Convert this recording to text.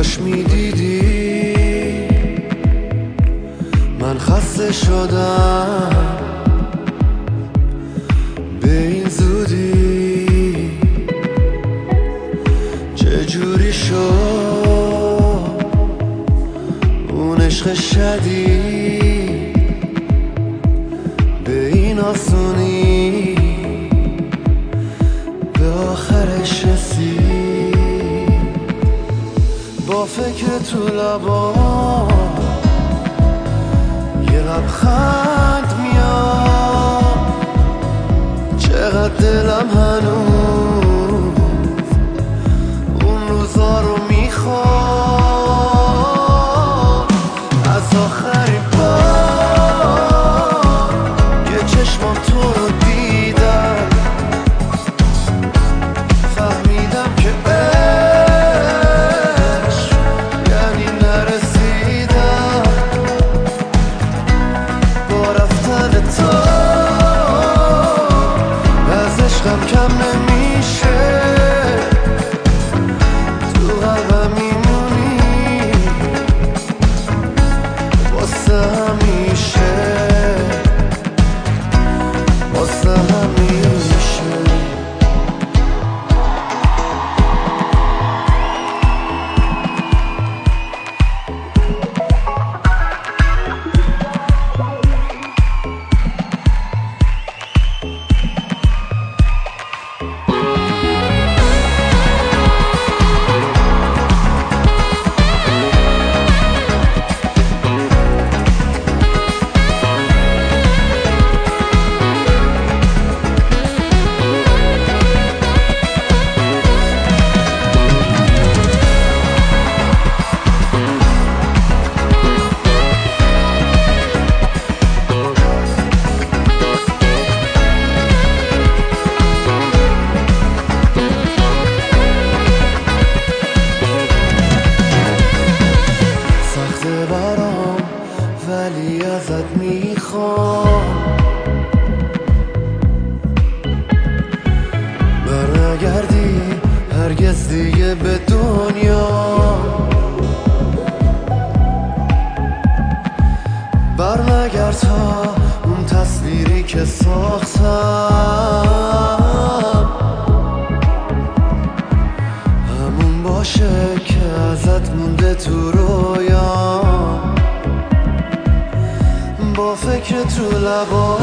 کاش میدیدی من خسته شدم به این زودی. چجوری شد اون عشق شدید به این آسونی به آخرش رسید. با فکر تو لبا یه لبخند میاد، چقدر دلم هنوز اون روزا رو میخواد. از آخرین بار که چشمام تو رو دیدم فهمیدم که عشق یعنی نرسیدم. با رفتن تو از عشقم کم نمیشه، تو قلبم میمونی واسه همیشه، واسه همیشه. ولی ازت میخوام برنگردی هرگز دیگه به دنیا، برنگرد تا اون تصویری که ساختم همون باشه که ازت مونده تو رویام. با فکر تو لبا